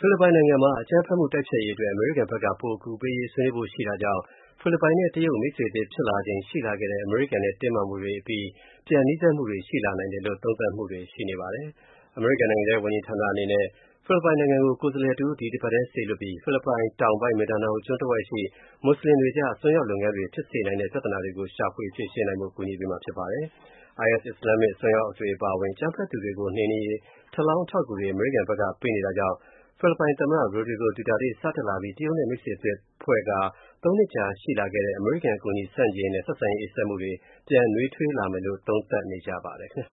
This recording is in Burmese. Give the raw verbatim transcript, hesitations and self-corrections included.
ဖိလစ်ပိုင်နိုင်ငံမှာအကြမ်းဖက်မှုတိုက်ဖျက်ရေးအတွက်အမေရိကန်ဘက်ကပိုအကူပေးရေးဆွေးနွေးဖို့ရှိတာကြောင့်ဖိလစ်ပိုင်နဲ့တရုတ်မိတ်ဆွေသစ်ဖြစ်လာချိန်ရှိလာခဲ့တဲ့အမေရိကန်နဲ့တင်းမာမှုတွေအပြီးပြန်နီးစပ်မှုတွေရှိလာနိုင်တယ်လို့သုံးသပ်မှုတွေရှိနေပါတယ်။ အမေရိကန်နိုင်ငံခြားရေးဝန်ကြီးဌာနအနေနဲ့ဖိလစ်ပိုင်နိုင်ငံကိုကိုယ်စားလှယ်တဦးဒီတပတ်ထဲစေလွှတ်ပြီးဖိလစ်ပိုင်တောင်ပိုင်းမင်ဒါနာအိုကျွန်းတဝိုက်ရှိမွတ်စလင်တွေကြားအစွန်းရောက်လုပ်ငန်းတွေဖြစ်စေနိုင်တဲ့ပြဿနာတွေကိုရှာဖွေဖြေရှင်းနိုင်ဖို့ကူညီပေးမှာဖြစ်ပါတယ်။အိုင်အက်စ် အစ္စလာမ္မစ်အစွန်းရောက်တွေအပါအဝင်အကြမ်းဖက်သူတွေကိုနှိမ်နင်းရေးထပ်လောင်းအထောက်အကူတွေအမေရိကန်ဘက်ကပေးနေတာကြောင့်ဖိလစ်ပိုင်သမ္မတ Rodrigo Duterte စတက်လာပြီးတရုတ်နဲ့မိတ်ဆွေသစ်ဖွဲ့ကာသုံးနှစ်ကြာရှိလာခဲ့တဲ့အမေရိကန်အကူအညီဆန့်ကျင်ရေးနဲ့ဆက်ဆံရေးအေးစက်မှုတွေပြန်နွေးထွေးလာမယ်လို့သုံးသပ်နေကြပါတယ်ခင်ဗျာ